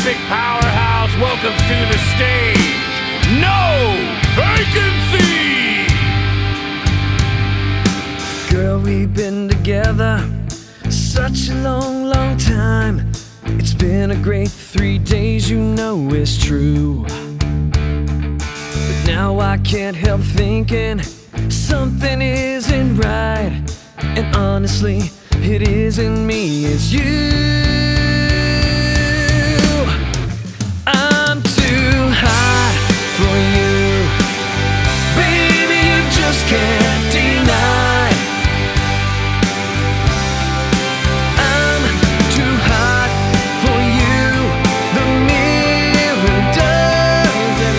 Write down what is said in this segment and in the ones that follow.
epic powerhouse welcomes to the stage, No Vacancy! Girl, we've been together such a long, long time. It's been a great 3 days, you know it's true. But now I can't help thinking something isn't right. And honestly, it isn't me, it's you. I'm too hot for you, baby, you just can't deny. I'm too hot for you, the mirror doesn't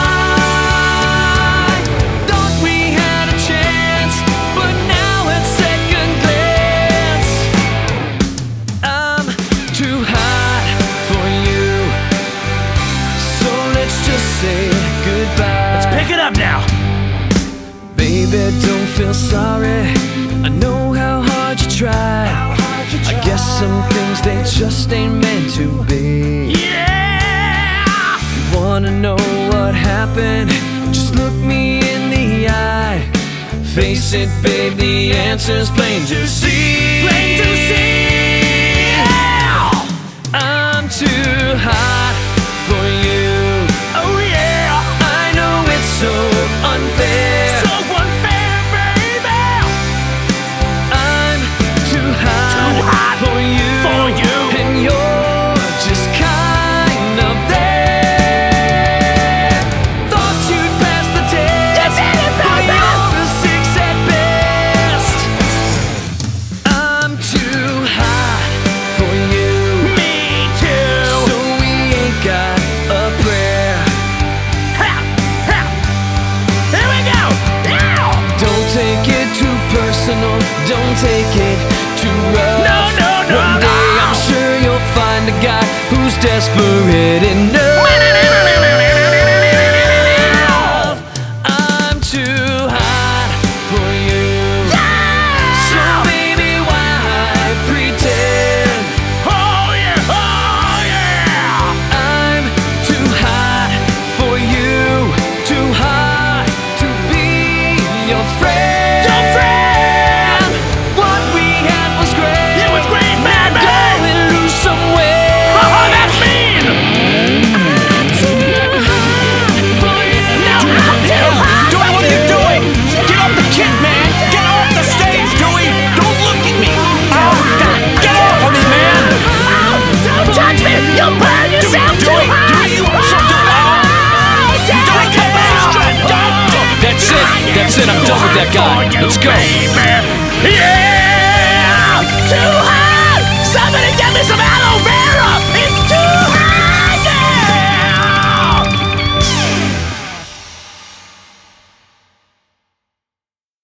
lie. Thought we had a chance, but now at second glance, I'm too hot for you. So let's just say goodbye. Let's pick it up now. Baby, don't feel sorry, I know how hard you tried. I guess some things they just ain't meant to be. Yeah! You wanna know what happened? Just look me in the eye. Face it, babe, the answer's plain to see. Plain to see! Yeah! I'm too hot for you. Oh yeah! I know it's so unfair. So unfair, baby! I'm too hot, for you. And you're just kind of there. Thought you'd pass the test, but you're a 6 at best. I'm too hot for you. Me too! So we ain't got a prayer. Ha! Ha! Here we go! Now! Don't take it too personal, don't take it too rough. No, no, no, One day no. I'm sure you'll find a guy who's desperate enough. I'm too hot for you. So baby, why pretend? Oh yeah! Oh yeah! I'm too hot for you, too hot to be your friend. Your friend! What we had was great. It was great, Now baby! go and lose some weight. Oh, that's mean! Now, Dewey, what are you doing? Get off the kid, man! Get off the stage, Dewey! Don't look at me! Oh, God, get off of me, man! Don't touch me! You'll burn yourself too Dewey, hot! Dewey, you also do Dewey, come back! That's it. That's it. I'm done with that guy. Let's go. Yeah! Too hot! Somebody get me some aloe vera!